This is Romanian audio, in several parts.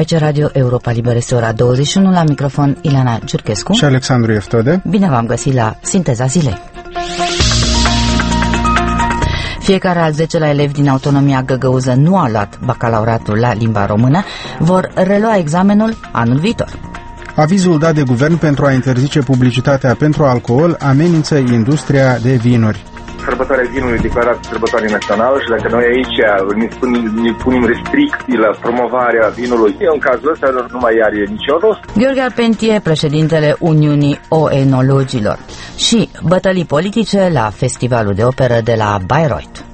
Aici Radio Europa Liberă, este ora 21, la microfon Ileana Giurchescu și Alexandru Eftode. Bine v-am găsit la Sinteza Zilei. Fiecare al 10-lea elevi din autonomia găgăuză nu a luat bacalaureatul la limba română, vor relua examenul anul viitor. Avizul dat de guvern pentru a interzice publicitatea pentru alcool amenință industria de vinuri. Sărbătoarea vinului declarat sărbătoare națională și dacă noi aici ne punem restricții la promovarea vinului, în cazul ăsta nu mai are nicio rost. Gheorghe Arpentie, președintele Uniunii Oenologilor, și bătălii politice la Festivalul de Operă de la Bayreuth.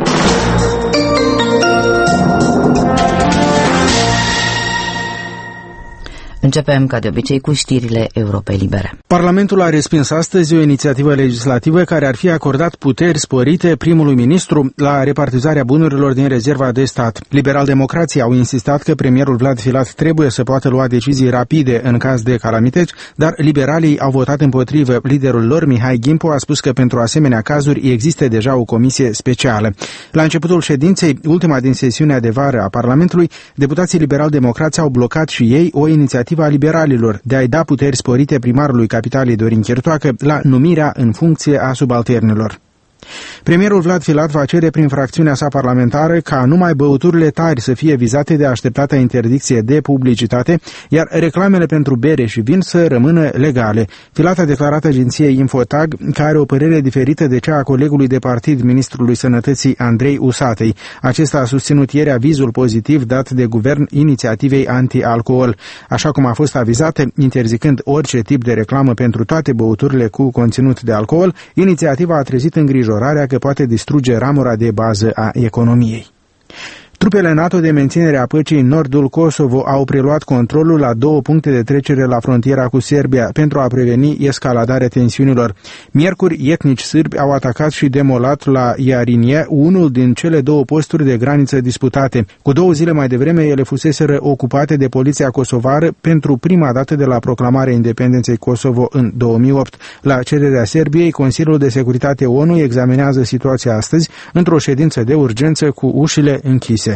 Începem, ca de obicei, cu știrile Europei Libere. Parlamentul a respins astăzi o inițiativă legislativă care ar fi acordat puteri sporite primului ministru la repartizarea bunurilor din rezerva de stat. Liberal-democrații au insistat că premierul Vlad Filat trebuie să poată lua decizii rapide în caz de calamități, dar liberalii au votat împotrivă. Liderul lor, Mihai Gimpo, a spus că pentru asemenea cazuri există deja o comisie specială. La începutul ședinței, ultima din sesiunea de vară a Parlamentului, deputații liberal-democrați au blocat și ei o inițiativă a liberalilor de a-i da puteri sporite primarului capitalei Dorin Chirtoacă la numirea în funcție a subalternilor. Premierul Vlad Filat va cere prin fracțiunea sa parlamentară ca numai băuturile tari să fie vizate de așteptata interdicție de publicitate, iar reclamele pentru bere și vin să rămână legale. Filat a declarat agenției Infotag că are o părere diferită de cea a colegului de partid, ministrului Sănătății Andrei Usatăi. Acesta a susținut ieri avizul pozitiv dat de guvern inițiativei anti-alcool, așa cum a fost avizată, interzicând orice tip de reclamă pentru toate băuturile cu conținut de alcool. Inițiativa a trezit îngrijorarea că poate distruge ramura de bază a economiei. Trupele NATO de menținere a păcii în nordul Kosovo au preluat controlul la 2 puncte de trecere la frontiera cu Serbia pentru a preveni escaladarea tensiunilor. Miercuri, etnici sârbi au atacat și demolat la Iarinie unul din cele 2 posturi de graniță disputate. Cu 2 zile mai devreme, ele fuseseră ocupate de poliția kosovară pentru prima dată de la proclamarea independenței Kosovo în 2008. La cererea Serbiei, Consiliul de Securitate ONU examinează situația astăzi într-o ședință de urgență cu ușile închise.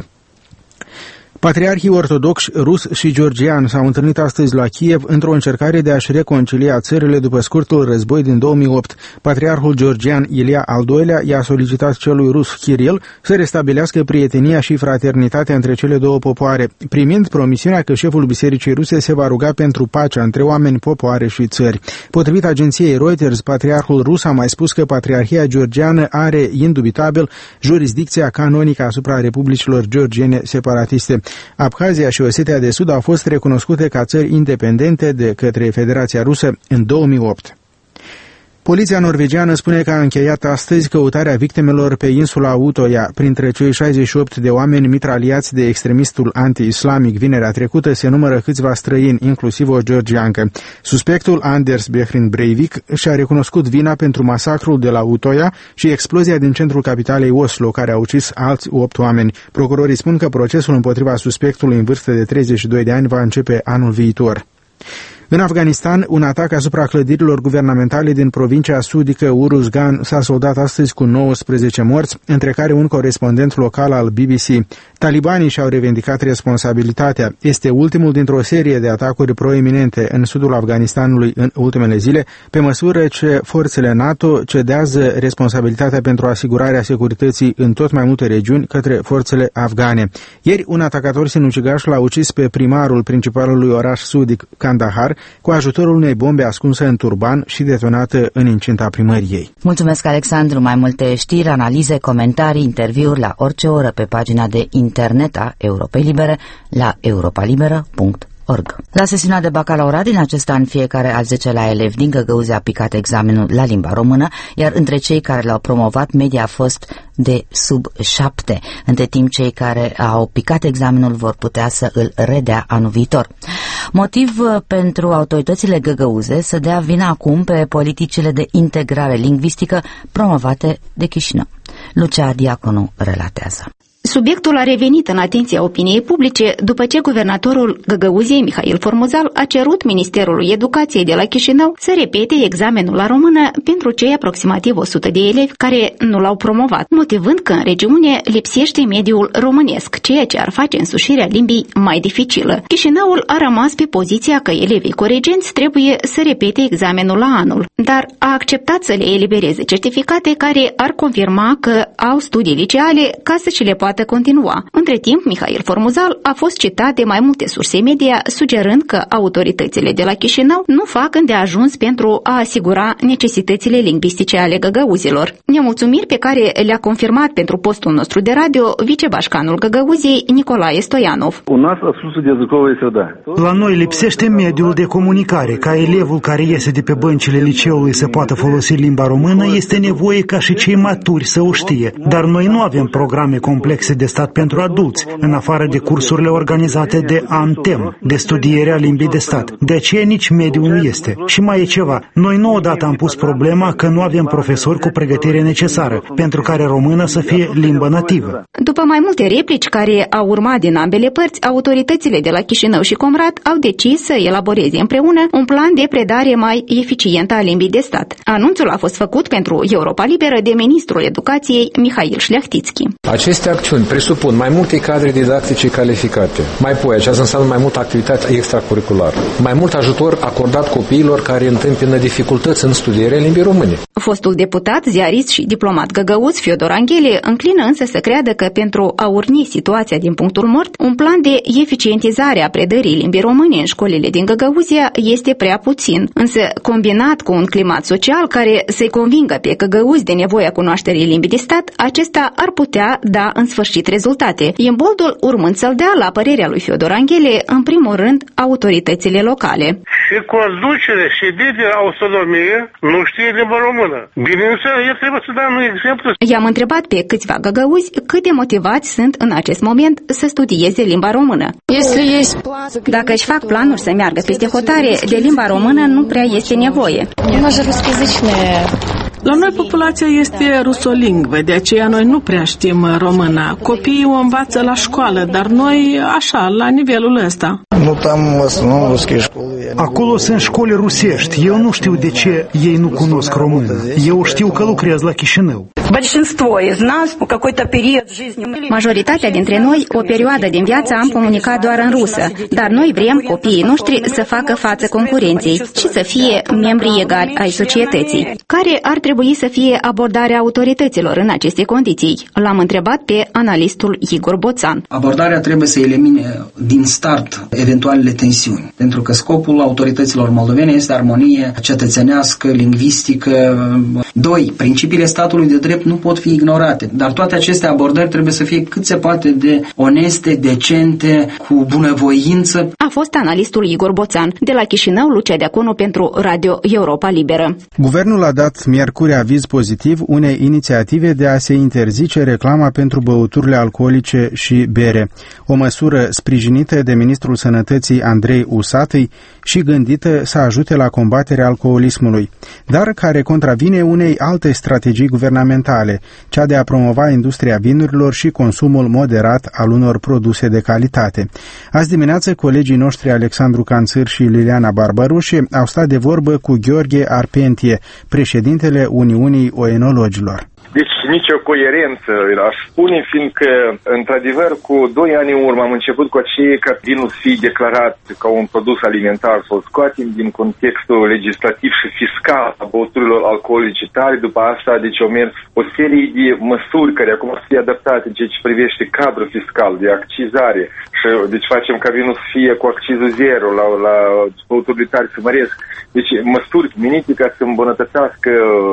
Patriarhii ortodoxi rus și georgian s-au întâlnit astăzi la Kiev într-o încercare de a-și reconcilia țările după scurtul război din 2008. Patriarhul georgian Ilia al II-lea i-a solicitat celui rus Kiril să restabilească prietenia și fraternitatea între cele 2 popoare, primind promisiunea că șeful bisericii ruse se va ruga pentru pacea între oameni, popoare și țări. Potrivit agenției Reuters, patriarhul rus a mai spus că Patriarhia georgiană are indubitabil jurisdicția canonică asupra republicilor georgiene separatiste. Abhazia și Osetia de Sud au fost recunoscute ca țări independente de către Federația Rusă în 2008. Poliția norvegiană spune că a încheiat astăzi căutarea victimelor pe insula Utoya. Printre cei 68 de oameni mitraliați de extremistul anti-islamic vinerea trecută se numără câțiva străini, inclusiv o georgiancă. Suspectul Anders Behrin Breivik și-a recunoscut vina pentru masacrul de la Utoya și explozia din centrul capitalei Oslo, care a ucis alți 8 oameni. Procurorii spun că procesul împotriva suspectului în vârstă de 32 de ani va începe anul viitor. În Afganistan, un atac asupra clădirilor guvernamentale din provincia sudică Uruzgan s-a soldat astăzi cu 19 morți, între care un corespondent local al BBC. Talibanii și-au revendicat responsabilitatea. Este ultimul dintr-o serie de atacuri proeminente în sudul Afganistanului în ultimele zile, pe măsură ce forțele NATO cedează responsabilitatea pentru asigurarea securității în tot mai multe regiuni către forțele afgane. Ieri, un atacator sinucigaș l-a ucis pe primarul principalului oraș sudic, Kandahar, cu ajutorul unei bombe ascunse în turban și detonată în incinta primăriei. Mulțumesc, Alexandru. Mai multe știri, analize, comentarii, interviuri la orice oră pe pagina de internet a Europei Libere la europalibera.org. La sesiunea de bacalaureat din acest an, fiecare al 10-lea elev din Găgăuze a picat examenul la limba română, iar între cei care l-au promovat, media a fost de sub 7. Între timp, cei care au picat examenul vor putea să îl redea anul viitor. Motiv pentru autoritățile găgăuze să dea vina acum pe politicile de integrare lingvistică promovate de Chișinău. Lucia Diaconu relatează. Subiectul a revenit în atenția opiniei publice după ce guvernatorul Găgăuziei, Mihail Formuzal, a cerut Ministerului Educației de la Chișinău să repete examenul la română pentru cei aproximativ 100 de elevi care nu l-au promovat, motivând că în regiune lipsește mediul românesc, ceea ce ar face însușirea limbii mai dificilă. Chișinăul a rămas pe poziția că elevii coregenți trebuie să repete examenul la anul, dar a acceptat să le elibereze certificate care ar confirma că au studii liceale ca să și le poată continua. Între timp, Mihail Formuzal a fost citat de mai multe surse media, sugerând că autoritățile de la Chișinău nu fac îndeajuns pentru a asigura necesitățile lingvistice ale găgăuzilor. Nemulțumiri pe care le-a confirmat pentru postul nostru de radio vicebașcanul Găgăuziei, Nicolae Stoianov. La noi lipsește mediul de comunicare. Ca elevul care iese de pe băncile liceului să poată folosi limba română, este nevoie ca și cei maturi să o știe. Dar noi nu avem programe complexe de stat pentru adulți, în afară de cursurile organizate de ANTEM, de studiere a limbii de stat. De aceea nici mediul nu este. Și mai e ceva. Noi nu odată am pus problema că nu avem profesori cu pregătire necesară, pentru care română să fie limbă nativă. După mai multe replici care au urmat din ambele părți, autoritățile de la Chișinău și Comrat au decis să elaboreze împreună un plan de predare mai eficientă a limbii de stat. Anunțul a fost făcut pentru Europa Liberă de ministrul educației Mihail Șleachtițchi. Aceste acțiuni presupun mai multe cadre didactice calificate, mai apoi aceasta înseamnă mai multă activitate extracurriculară, mai mult ajutor acordat copiilor care întâmpină dificultăți în studierea limbii române. Fostul deputat, ziarist și diplomat găgăuț Fiodor Anghele înclină însă să creadă că pentru a urni situația din punctul mort, un plan de eficientizare a predării limbii române în școlile din Găgăuzia este prea puțin, însă combinat cu un climat social care să-i convingă pe găgăuzi de nevoia cunoașterii limbii de stat, acesta ar putea da în sfârșit rezultate. Imboldul urmând să-l dea, la părerea lui Fiodor Anghele, în primul rând, autoritățile locale. Și conducere și de autonomie nu știe limba română. Bineînțeles, el trebuie să dea un exemplu. I-am întrebat pe câțiva găgăuzi cât de motivați sunt în acest moment să studieze limba română. Dacă își fac planuri să meargă peste hotare, de limba română nu prea este nevoie. La noi populația este rusolingvă, de aceea noi nu prea știm româna. Copiii o învață la școală, dar noi așa, la nivelul ăsta. Acolo sunt școli rusești. Eu nu știu de ce ei nu cunosc română. Eu știu că lucrez la Chișinău. Majoritatea dintre noi, o perioadă din viață, am comunicat doar în rusă, dar noi vrem copiii noștri să facă față concurenței și să fie membri egali ai societății. Care ar trebui să fie abordarea autorităților în aceste condiții? L-am întrebat pe analistul Igor Boțan. Abordarea trebuie să elimine din start eventualele tensiuni, pentru că scopul autorităților moldovene este armonie cetățenească, lingvistică. 2. Principiile statului de drept nu pot fi ignorate, dar toate aceste abordări trebuie să fie cât se poate de oneste, decente, cu bunăvoință. A fost analistul Igor Boțan. De la Chișinău, Lucia Deaconu pentru Radio Europa Liberă. Guvernul a dat miercuri aviz pozitiv unei inițiative de a se interzice reclama pentru băuturile alcoolice și bere. O măsură sprijinită de ministrul Sănătății Andrei Usatăi și gândită să ajute la combaterea alcoolismului, dar care contravine unei alte strategii guvernamentale, cea de a promova industria vinurilor și consumul moderat al unor produse de calitate. Azi dimineață, colegii noștri Alexandru Canțâr și Liliana Barbarușe au stat de vorbă cu Gheorghe Arpentie, președintele Uniunii Oenologilor. Deci nicio coerență, aș spune, fiindcă, într-adevăr, cu 2 ani în urmă am început cu aceea ca vinul să fie declarat ca un produs alimentar, să-l scoatem din contextul legislativ și fiscal a băuturilor alcoolice tare. După asta, deci au mers o serie de măsuri care acum să fie adaptate în ceea ce privește cadrul fiscal de accizare. Și, deci facem ca vinul să fie cu accizul zero la băuturile tare să măresc. Deci măsuri menite ca să îmbunătățească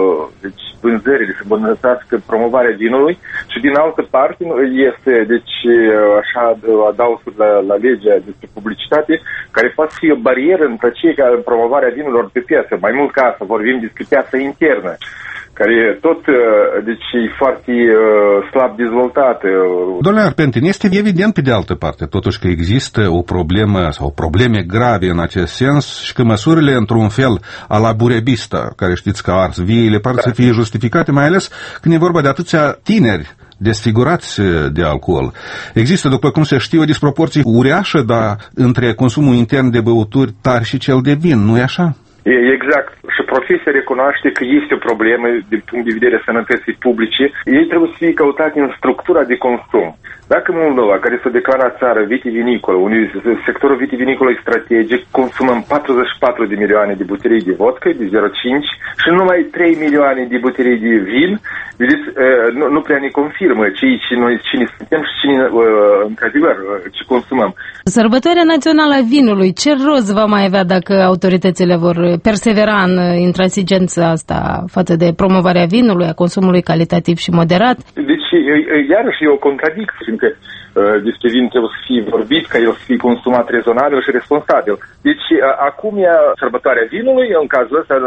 vânzările, să îmbunătățească promovarea vinului și din altă parte este, deci așa, adausuri la legea despre publicitate care poate fi o barieră între cei care promovarea vinurilor pe piață. Mai mult ca asta, vorbim despre piața internă, care tot, deci, e foarte slab dezvoltată. Domnule Arpentin, este evident pe de altă parte, totuși, că există o problemă sau probleme grave în acest sens și că măsurile, într-un fel, a la Burebista, care știți că ars viile, par să fie justificate, mai ales când e vorba de atâția tineri desfigurați de alcool. Există, după cum se știe, o disproporție uriașă, dar între consumul intern de băuturi tari și cel de vin, nu-i așa? Exact. Și profesia recunoaște că este o problemă din punct de vedere sănătății publice. Ei trebuie să fie căutați în structura de consum. Dacă Moldova, care s-a declarat țară vitivinicolă, unde sectorul vitivinicol e strategic, consumăm 44 de milioane de buterii de vodcă, de 0,5 și numai 3 milioane de buterii de vin, vedeți, nu prea ne confirmă cine suntem și cine, într-adevăr, ce consumăm. Sărbătoarea națională a vinului, ce rost va mai avea dacă autoritățile vor persevera în intransigența asta față de promovarea vinului, a consumului calitativ și moderat? Deci, iarăși e o contradicție, fiindcă despre vin trebuie să fie vorbit, ca el să fie consumat rezonabil și responsabil. Deci, acum e sărbătoarea vinului, în cazul ăsta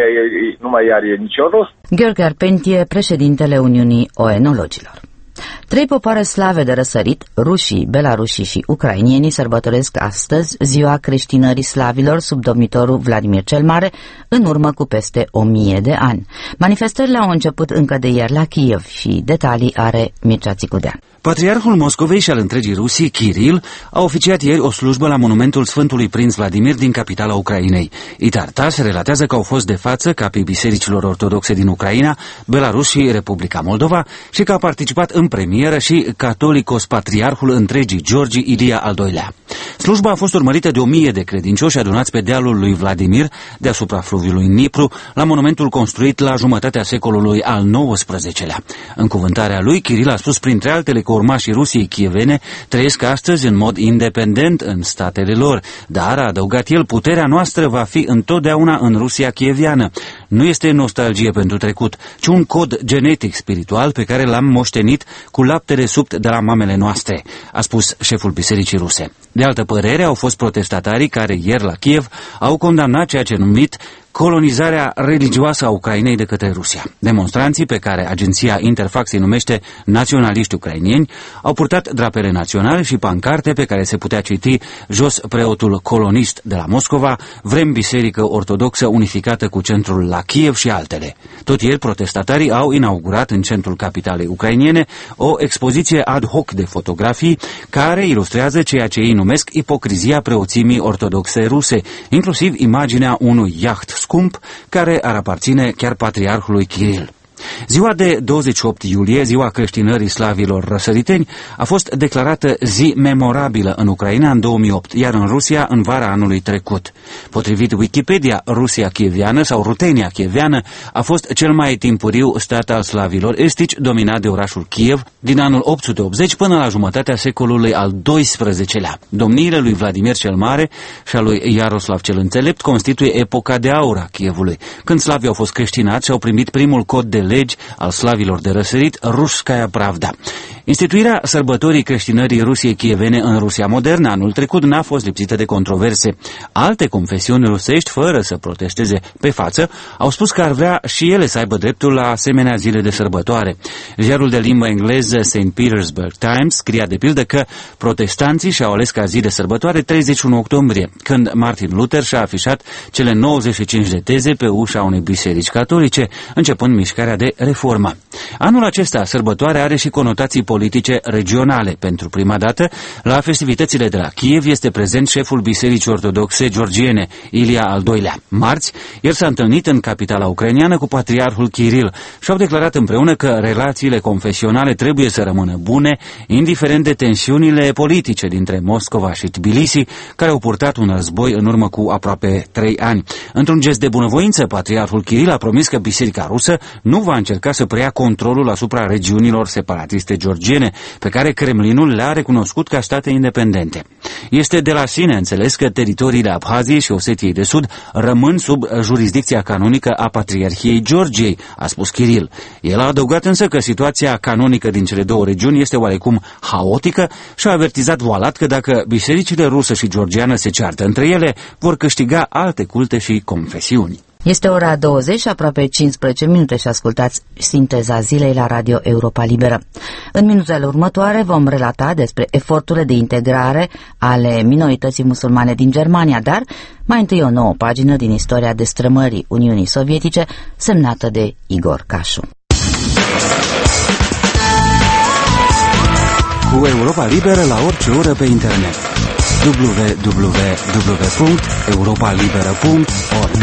nu mai are niciun rost. Gheorghe Arpentie, președintele Uniunii Oenologilor. 3 popoare slave de răsărit, rușii, belarușii și ucrainienii, sărbătoresc astăzi ziua creștinării slavilor sub domnitorul Vladimir cel Mare, în urmă cu peste 1000 de ani. Manifestările au început încă de ieri la Kiev și detalii are Mircea Țicudean. Patriarhul Moscovei și al întregii Rusii, Kiril, a oficiat ieri o slujbă la monumentul Sfântului Prinț Vladimir din capitala Ucrainei. Itartar se relatează că au fost de față capii bisericilor ortodoxe din Ucraina, Belarus și Republica Moldova și că a participat în premieră și catolicos patriarhul întregii Georgi Ilia al II-lea. Slujba a fost urmărită de 1000 de credincioși adunați pe dealul lui Vladimir, deasupra fluviului Nipru, la monumentul construit la jumătatea secolului al XIX-lea. În cuvântarea lui, Kiril a spus printre altele că urmașii Rusiei chievene trăiesc astăzi în mod independent în statele lor, dar, a adăugat el, puterea noastră va fi întotdeauna în Rusia chieviană. Nu este nostalgie pentru trecut, ci un cod genetic spiritual pe care l-am moștenit cu laptele subt de la mamele noastre, a spus șeful bisericii ruse. De altă părere au fost protestatarii care ieri la Kiev au condamnat ceea ce numit colonizarea religioasă a Ucrainei de către Rusia. Demonstranții, pe care agenția Interfax îi numește naționaliști ucrainieni, au purtat drapele naționale și pancarte pe care se putea citi jos preotul colonist de la Moscova, vrem biserică ortodoxă unificată cu centrul la Kiev și altele. Tot ieri, protestatarii au inaugurat în centrul capitalei ucrainiene o expoziție ad hoc de fotografii care ilustrează ceea ce ei numesc ipocrizia preoțimii ortodoxe ruse, inclusiv imaginea unui iaht scump care ar aparține chiar patriarhului Kiril. Ziua de 28 iulie, ziua creștinării slavilor răsăriteni, a fost declarată zi memorabilă în Ucraina în 2008, iar în Rusia în vara anului trecut. Potrivit Wikipedia, Rusia chieviană sau Rutenia chieviană a fost cel mai timpuriu stat al slavilor estici, dominat de orașul Kiev din anul 880 până la jumătatea secolului al XII-lea. Domniile lui Vladimir cel Mare și a lui Iaroslav cel Înțelept constituie epoca de aur a Kievului, când slavii au fost creștinați și au primit primul cod de legi al slavilor de răsărit, Ruskaya Pravda. Instituirea sărbătorii creștinării Rusiei chievene în Rusia modernă anul trecut n-a fost lipsită de controverse. Alte confesiuni rusești, fără să protesteze pe față, au spus că ar vrea și ele să aibă dreptul la asemenea zile de sărbătoare. Ziarul de limbă engleză St. Petersburg Times scria de pildă că protestanții și-au ales ca zi de sărbătoare 31 octombrie, când Martin Luther și-a afișat cele 95 de teze pe ușa unei biserici catolice, începând mișcarea de reformă. Anul acesta, sărbătoarea are și conotații politice regionale. Pentru prima dată, la festivitățile de la Kiev este prezent șeful Bisericii Ortodoxe Georgiene, Ilia al II-lea. Marți, el s-a întâlnit în capitala ucraineană cu patriarhul Kiril și au declarat împreună că relațiile confesionale trebuie să rămână bune, indiferent de tensiunile politice dintre Moscova și Tbilisi, care au purtat un război în urmă cu aproape 3 ani. Într-un gest de bunăvoință, patriarhul Kiril a promis că Biserica Rusă nu va încerca să preia controlul asupra regiunilor separatiste georgiene, pe care Kremlinul le-a recunoscut ca state independente. Este de la sine înțeles că teritoriile Abhaziei și Osetiei de Sud rămân sub jurisdicția canonică a Patriarhiei Georgiei, a spus Kiril. El a adăugat însă că situația canonică din cele două regiuni este oarecum haotică și a avertizat voalat că dacă bisericile rusă și georgiană se ceartă între ele, vor câștiga alte culte și confesiuni. Este ora 20 și aproape 15 minute și ascultați sinteza zilei la Radio Europa Liberă. În minutele următoare vom relata despre eforturile de integrare ale minorității musulmane din Germania, dar mai întâi o nouă pagină din istoria destrămării Uniunii Sovietice, semnată de Igor Cașu. cu Europa Liberă la orice oră pe internet. www.europalibera.org.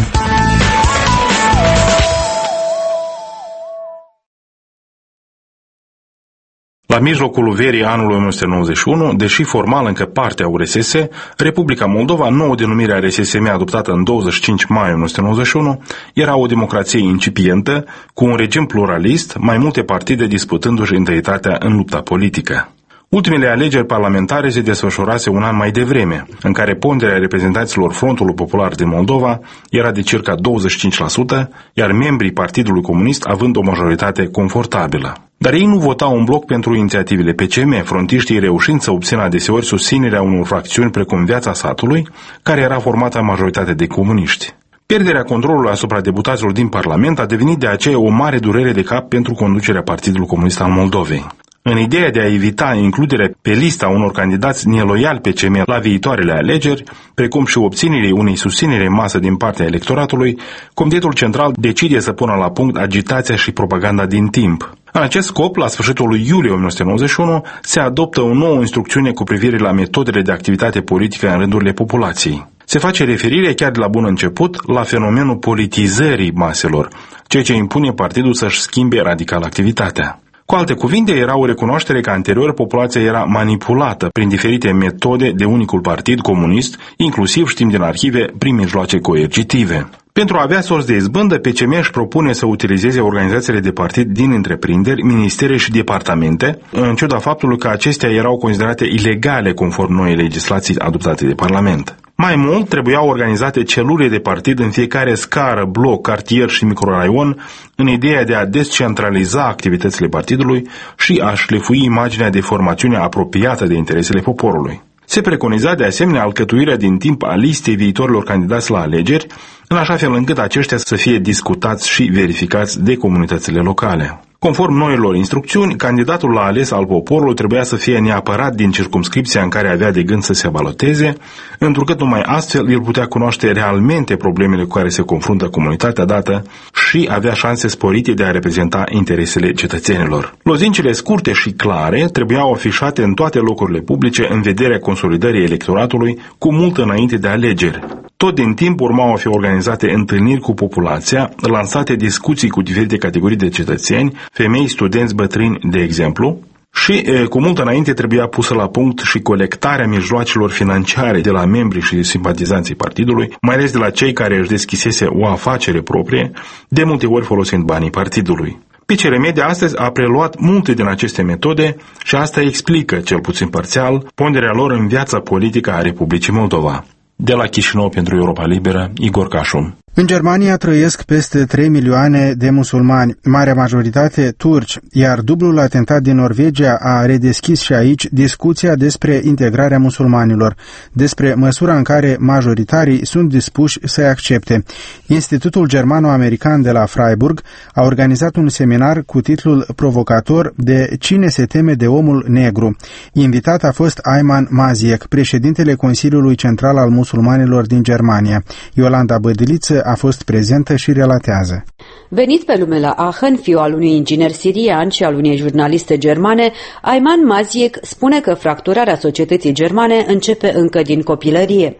La mijlocul verii anului 1991, deși formal încă parte a URSS, Republica Moldova, nouă denumire a RSSM adoptată în 25 mai 1991, era o democrație incipientă, cu un regim pluralist, mai multe partide disputându-și întâietatea în lupta politică. Ultimele alegeri parlamentare se desfășurase un an mai devreme, în care ponderea reprezentanților Frontului Popular din Moldova era de circa 25%, iar membrii Partidului Comunist având o majoritate confortabilă. Dar ei nu votau în bloc pentru inițiativele PCM, frontiștii reușind să obțină adeseori susținerea unor fracțiuni precum Viața Satului, care era formată în majoritate de comuniști. Pierderea controlului asupra deputaților din Parlament a devenit de aceea o mare durere de cap pentru conducerea Partidului Comunist al Moldovei. În ideea de a evita includerea pe lista unor candidați neloiali PCM la viitoarele alegeri, precum și obținerea unei susținere în masă din partea electoratului, Comitetul Central decide să pună la punct agitația și propaganda din timp. În acest scop, la sfârșitul lui iulie 1991, se adoptă o nouă instrucțiune cu privire la metodele de activitate politică în rândurile populației. Se face referire chiar de la bun început la fenomenul politizării maselor, ceea ce impune partidul să-și schimbe radical activitatea. Cu alte cuvinte, era o recunoaștere că anterior populația era manipulată prin diferite metode de unicul partid comunist, inclusiv, știm din arhive, prin mijloace coercitive. Pentru a avea sorți de izbândă, PCM își propune să utilizeze organizațiile de partid din întreprinderi, ministere și departamente, în ciuda faptului că acestea erau considerate ilegale conform noii legislații adoptate de Parlament. Mai mult, trebuiau organizate celule de partid în fiecare scară, bloc, cartier și microraion, în ideea de a descentraliza activitățile partidului și a șlefui imaginea de formațiune apropiată de interesele poporului. Se preconiza de asemenea alcătuirea din timp a listei viitorilor candidați la alegeri, în așa fel încât aceștia să fie discutați și verificați de comunitățile locale. Conform noilor instrucțiuni, candidatul la ales al poporului trebuia să fie neapărat din circumscripția în care avea de gând să se baloteze, întrucât numai astfel el putea cunoaște realmente problemele cu care se confruntă comunitatea dată și avea șanse sporite de a reprezenta interesele cetățenilor. Lozincile scurte și clare trebuiau afișate în toate locurile publice în vederea consolidării electoratului cu mult înainte de alegeri. Tot din timp urmau a fi organizate întâlniri cu populația, lansate discuții cu diferite categorii de cetățeni, femei, studenți, bătrâni, de exemplu, și cu mult înainte trebuia pusă la punct și colectarea mijloacelor financiare de la membrii și simpatizanții partidului, mai ales de la cei care își deschisese o afacere proprie, de multe ori folosind banii partidului. PCR Media astăzi a preluat multe din aceste metode și asta explică, cel puțin parțial, ponderea lor în viața politică a Republicii Moldova. De la Chișinău pentru Europa Liberă, Igor Cașu. În Germania trăiesc peste 3 milioane de musulmani, marea majoritate turci, iar dublul atentat din Norvegia a redeschis și aici discuția despre integrarea musulmanilor, despre măsura în care majoritarii sunt dispuși să-i accepte. Institutul Germano-American de la Freiburg a organizat un seminar cu titlul provocator de Cine se teme de omul negru. Invitat a fost Ayman Maziek, președintele Consiliului Central al Musulmanilor din Germania. Iolanda Bădiliță a fost prezentă și relatează. Venit pe lume la Aachen, fiul al unui inginer sirian și al unei jurnaliste germane, Ayman Maziek spune că fracturarea societății germane începe încă din copilărie.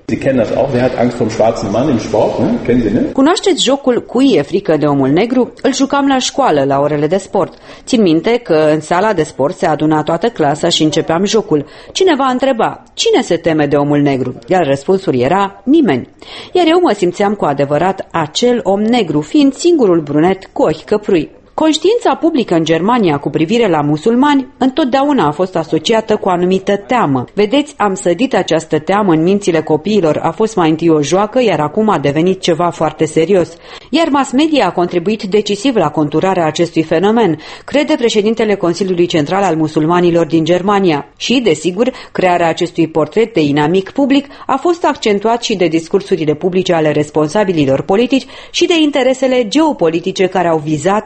Cunoașteți jocul Cui e frică de omul negru? Îl jucam la școală, la orele de sport. Țin minte că în sala de sport se aduna toată clasa și începeam jocul. Cineva întreba, cine se teme de omul negru? Iar răspunsul era, nimeni. Iar eu mă simțeam cu adevărat acel om negru, fiind singurul brunet cu ochi căprui. Conștiința publică în Germania cu privire la musulmani întotdeauna a fost asociată cu o anumită teamă. Vedeți, am sădit această teamă în mințile copiilor, a fost mai întâi o joacă, iar acum a devenit ceva foarte serios. Iar mass media a contribuit decisiv la conturarea acestui fenomen, crede președintele Consiliului Central al Musulmanilor din Germania. Și, desigur, crearea acestui portret de inamic public a fost accentuat și de discursurile publice ale responsabililor politici și de interesele geopolitice care au vizat lumea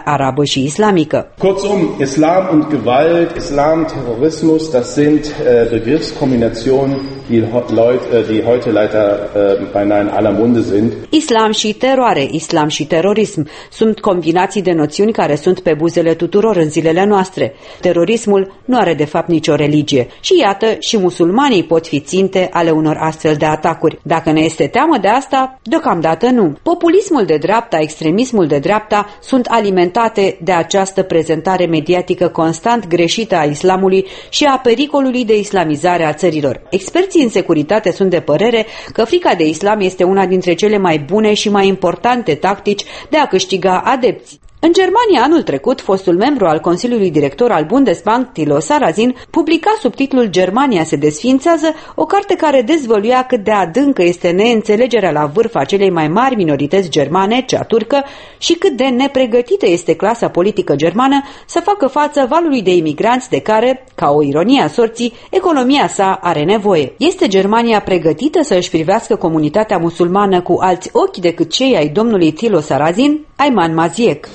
arabă și islamică. Kurzum, Islam und Gewalt, Islam, Terrorismus, das sind Begriffskombinationen, die heute leider beinahe in aller Munde sind. Islam și teroare, islam și terorism sunt combinații de noțiuni care sunt pe buzele tuturor în zilele noastre. Terorismul nu are de fapt nicio religie și iată, și musulmanii pot fi ținte ale unor astfel de atacuri. Dacă ne este teamă de asta, deocamdată nu. Populismul de dreapta, extremismul de dreapta sunt alimentate de această prezentare mediatică constant greșită a islamului și a pericolului de islamizare a țărilor. Experții în securitate sunt de părere că frica de islam este una dintre cele mai bune și mai importante tactici de a câștiga adepți. În Germania, anul trecut, fostul membru al Consiliului Director al Bundesbank, Thilo Sarrazin, publica sub titlul Germania se desființează o carte care dezvăluia cât de adâncă este neînțelegerea la vârf a celei mai mari minorități germane, cea turcă, și cât de nepregătită este clasa politică germană să facă față valului de imigranți de care, ca o ironie a sorții, economia sa are nevoie. Este Germania pregătită să își privească comunitatea musulmană cu alți ochi decât cei ai domnului Thilo Sarrazin? Ayman Maziek.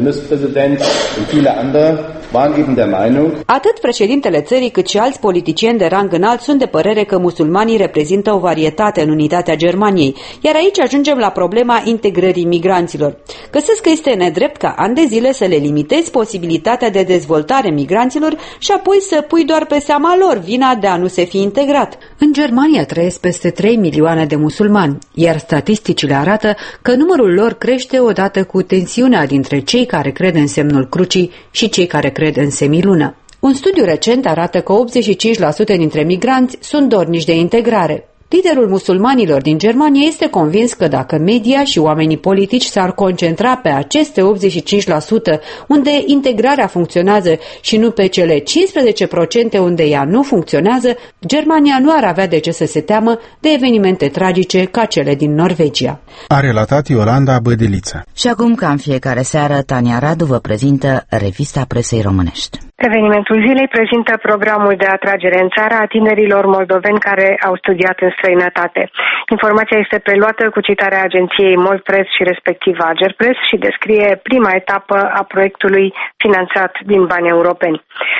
Atât președintele țării cât și alți politicieni de rang înalt sunt de părere că musulmanii reprezintă o varietate în unitatea Germaniei, iar aici ajungem la problema integrării migranților. Găsesc că este nedrept ca ani de zile să le limitezi posibilitatea de dezvoltare migranților și apoi să pui doar pe seama lor vina de a nu se fi integrat. În Germania trăiesc peste 3 milioane de musulmani, iar statisticile arată că numărul lor crește odată cu tensiunea dintre cei care cred în semnul crucii și cei care cred în semilună. Un studiu recent arată că 85% dintre migranți sunt dornici de integrare. Liderul musulmanilor din Germania este convins că dacă media și oamenii politici s-ar concentra pe aceste 85% unde integrarea funcționează și nu pe cele 15% unde ea nu funcționează, Germania nu ar avea de ce să se teamă de evenimente tragice ca cele din Norvegia. A relatat Iolanda Bădiliță. Și acum, ca în fiecare seară, Tania Radu vă prezintă Revista Presei Românești. Evenimentul zilei prezintă programul de atragere în țară a tinerilor moldoveni care au studiat în străinătate. Informația este preluată cu citarea agenției Moldpress și respectiv Agerpress și descrie prima etapă a proiectului finanțat din bani europeni.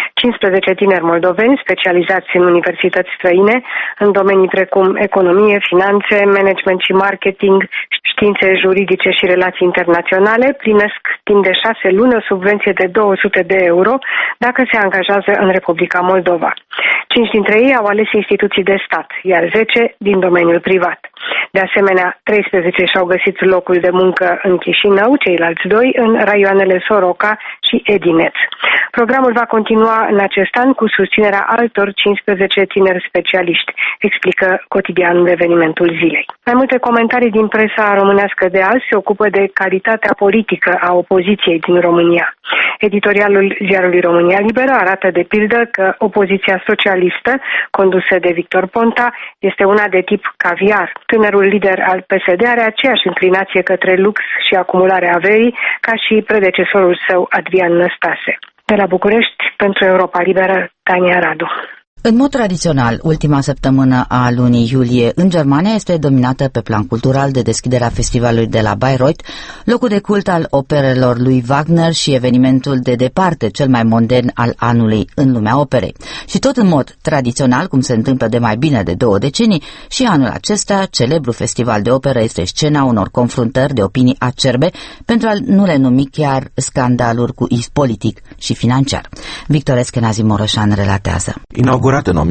15 tineri moldoveni specializați în universități străine, în domenii precum economie, finanțe, management și marketing, științe juridice și relații internaționale, primesc timp de 6 luni o subvenție de 200 de euro dacă se angajează în Republica Moldova. 5 dintre ei au ales instituții de stat, iar 10 din domeniul privat. De asemenea, 13 și-au găsit locul de muncă în Chișinău, ceilalți 2 în raioanele Soroca și Edineț. Programul va continua în acest an cu susținerea altor 15 tineri specialiști, explică cotidianul Evenimentul zilei. Mai multe comentarii din presa românească de azi se ocupă de calitatea politică a opoziției din România. Editorialul ziarului România Liberă arată de pildă că opoziția socialistă, condusă de Victor Ponta, este una de tip caviar. Tânărul lider al PSD are aceeași inclinație către lux și acumularea averii ca și predecesorul său Adrian Năstase. De la București, pentru Europa Liberă, Tania Radu. În mod tradițional, ultima săptămână a lunii iulie în Germania este dominată pe plan cultural de deschiderea festivalului de la Bayreuth, locul de cult al operelor lui Wagner și evenimentul de departe cel mai modern al anului în lumea operei. Și tot în mod tradițional, cum se întâmplă de mai bine de 2 decenii, și anul acesta, celebru festival de operă este scena unor confruntări de opinii acerbe, pentru a nu le numi chiar scandaluri cu iz politic și financiar. Victor Eschenazi Moroșan relatează. Inaugurat în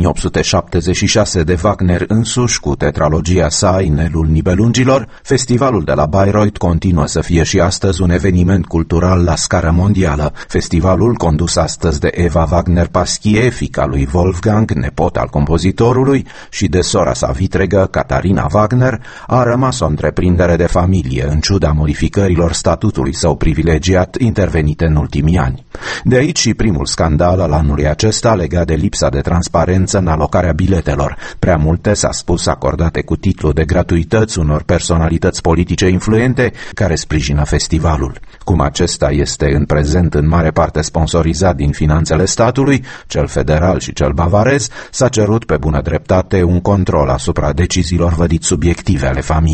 1876 de Wagner însuși cu tetralogia sa Inelul Nibelungilor, festivalul de la Bayreuth continuă să fie și astăzi un eveniment cultural la scară mondială. Festivalul, condus astăzi de Eva Wagner-Pasquier, fiica lui Wolfgang, nepot al compozitorului, și de sora sa vitregă, Catarina Wagner, a rămas o întreprindere de familie, în ciuda modificărilor statutului său privilegiat intervenite în ultimii ani. De aici și primul scandal al anului acesta legat de lipsa de transparență în alocarea biletelor. Prea multe, s-a spus, acordate cu titlu de gratuități unor personalități politice influente care sprijină festivalul. Cum acesta este în prezent în mare parte sponsorizat din finanțele statului, cel federal și cel bavarez, s-a cerut pe bună dreptate un control asupra deciziilor vădit subiective ale familiei.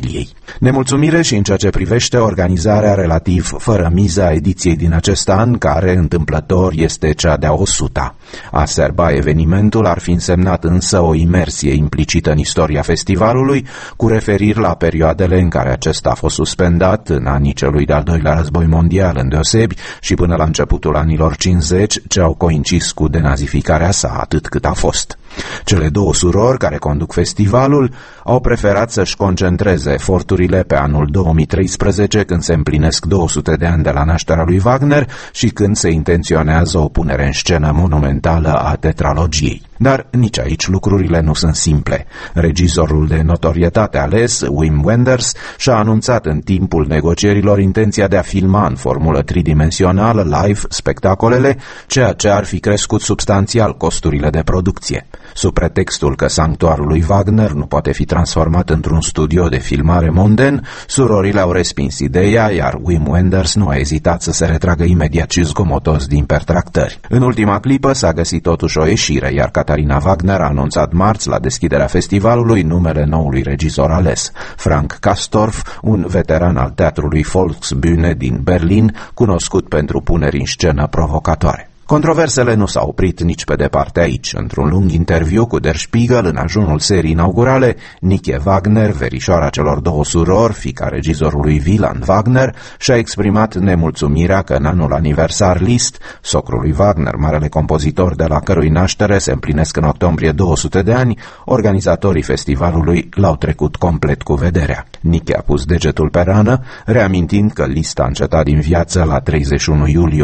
Nemulțumire și în ceea ce privește organizarea relativ fără miză a ediției din acest an, care, întâmplător, este cea de-a 100-a. A serba evenimentul ar fi însemnat însă o imersie implicită în istoria festivalului, cu referiri la perioadele în care acesta a fost suspendat, în anii celui de-al doilea război mondial îndeosebi și până la începutul anilor 50, ce au coincis cu denazificarea sa atât cât a fost. Cele două surori care conduc festivalul au preferat să-și concentreze eforturile pe anul 2013, când se împlinesc 200 de ani de la nașterea lui Wagner și când se intenționează o punere în scenă monumentală a tetralogiei. Dar nici aici lucrurile nu sunt simple. Regizorul de notorietate ales, Wim Wenders, și-a anunțat în timpul negocierilor intenția de a filma în formulă tridimensională live spectacolele, ceea ce ar fi crescut substanțial costurile de producție. Sub pretextul că sanctuarul lui Wagner nu poate fi transformat într-un studio de filmare monden, surorile au respins ideea, iar Wim Wenders nu a ezitat să se retragă imediat și zgomotos din pertractări. În ultima clipă s-a găsit totuși o ieșire, iar Katharina Wagner a anunțat marți la deschiderea festivalului numele noului regizor ales, Frank Kastorf, un veteran al teatrului Volksbühne din Berlin, cunoscut pentru puneri în scenă provocatoare. Controversele nu s-au oprit nici pe departe aici. Într-un lung interviu cu Der Spiegel, în ajunul serii inaugurale, Nike Wagner, verișoara celor două surori, fiica regizorului Wieland Wagner, și-a exprimat nemulțumirea că în anul aniversar Liszt, socrul lui Wagner, marele compozitor de la cărui naștere se împlinesc în octombrie 200 de ani, organizatorii festivalului l-au trecut complet cu vederea. Nike a pus degetul pe rană, reamintind că Liszt a încetat din viață la 31 iulie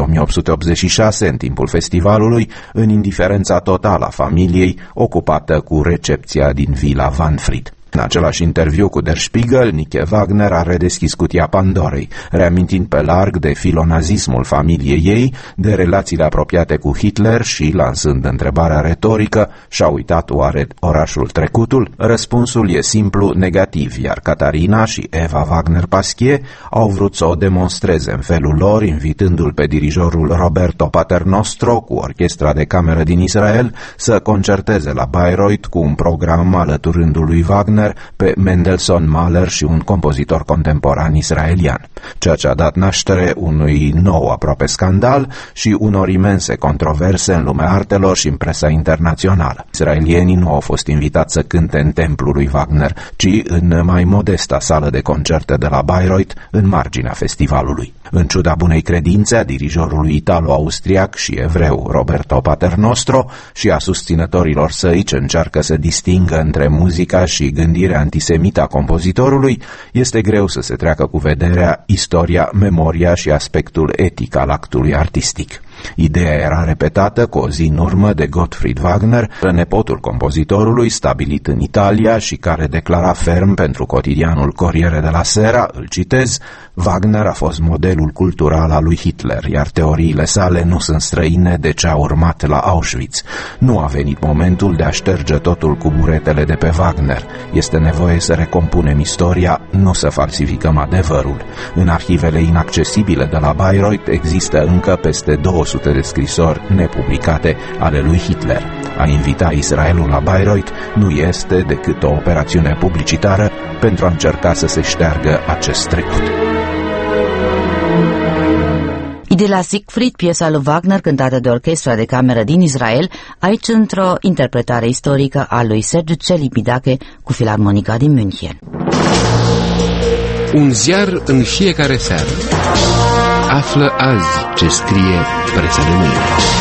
1886, în timpul festivalului, în indiferența totală a familiei, ocupată cu recepția din Villa Vanfried. În același interviu cu Der Spiegel, Nike Wagner a redeschis cutia Pandorei, reamintind pe larg de filonazismul familiei ei, de relațiile apropiate cu Hitler și, lansând întrebarea retorică, și-a uitat oare orașul trecutul? Răspunsul e simplu negativ, iar Catarina și Eva Wagner-Pasquier au vrut să o demonstreze în felul lor, invitându-l pe dirijorul Roberto Paternostro cu orchestra de cameră din Israel să concerteze la Bayreuth cu un program alăturându lui Wagner pe Mendelssohn, Mahler și un compozitor contemporan israelian, ceea ce a dat naștere unui nou aproape scandal și unor imense controverse în lumea artelor și în presa internațională. Israelienii nu au fost invitați să cânte în templul lui Wagner, ci în mai modesta sală de concerte de la Bayreuth, în marginea festivalului. În ciuda bunei credințe a dirijorului italo-austriac și evreu Roberto Paternostro și a susținătorilor săi ce încearcă să distingă între muzica și gândirea antisemită a compozitorului, este greu să se treacă cu vederea istoria, memoria și aspectul etic al actului artistic. Ideea era repetată cu o zi în urmă de Gottfried Wagner, nepotul compozitorului, stabilit în Italia și care declara ferm pentru cotidianul Corriere della Sera, îl citez, Wagner a fost modelul cultural al lui Hitler, iar teoriile sale nu sunt străine de ce a urmat la Auschwitz. Nu a venit momentul de a șterge totul cu buretele de pe Wagner. Este nevoie să recompunem istoria, nu să falsificăm adevărul. În arhivele inaccesibile de la Bayreuth există încă peste 200 de scrisori nepublicate ale lui Hitler. A invita Israelul la Bayreuth nu este decât o operațiune publicitară pentru a încerca să se șteargă acest trecut. Idila Siegfried, piesa lui Wagner cântată de orchestra de cameră din Israel, aici într-o interpretare istorică a lui Sergiu Celibidache cu Filarmonica din München. Un ziar în fiecare seară. Află azi ce scrie presa de mâine.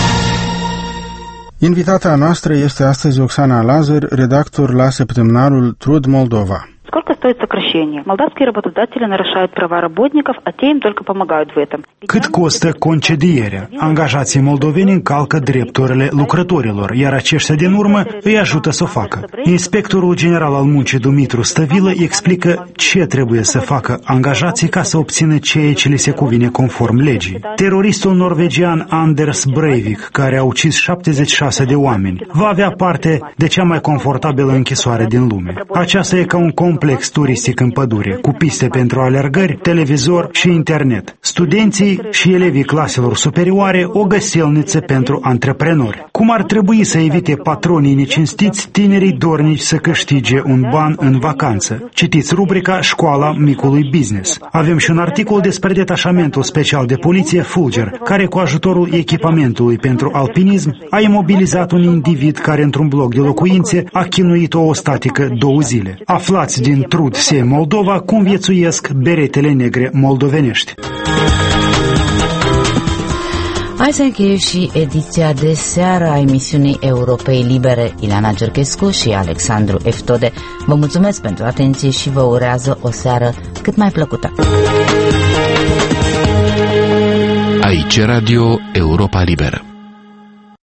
Invitata noastră este astăzi Oxana Lazar, redactor la săptămânarul Trud Moldova. Сколько стоит сокращение? Молдавские работодатели нарушают права работников, а те им только помогают в этом. Cât costă concedierea? Angajații moldoveni încalcă drepturile lucrătorilor, iar aceștia din urmă îi ajută să o facă. Inspectorul general al muncii Dumitru Stăvilă explică ce trebuie să facă angajații ca să obțină ceea ce li se cuvine conform legii. Teroristul norvegian Anders Breivik, care a ucis 76 de oameni, va avea parte de cea mai confortabilă închisoare din lume. Aceasta e ca un complex turistic în pădure, cu piste pentru alergări, televizor și internet. Studenții și elevii claselor superioare o găselniță pentru antreprenori. Cum ar trebui să evite patronii necinstiți tinerii dornici să câștige un ban în vacanță? Citiți rubrica Școala micului business. Avem și un articol despre detașamentul special de poliție Fulger, care cu ajutorul echipamentului pentru alpinism a imobilizat un individ care într-un bloc de locuințe a chinuit o ostatică 2 zile. Aflați din Trud Se Moldova cum viețuiesc beretele negre moldovenești. Hai să încheie și ediția de seară a emisiunii Europei Libere. Ileana Gerchescu și Alexandru Eftode vă mulțumesc pentru atenție și vă urează o seară cât mai plăcută. Aici Radio Europa Liberă.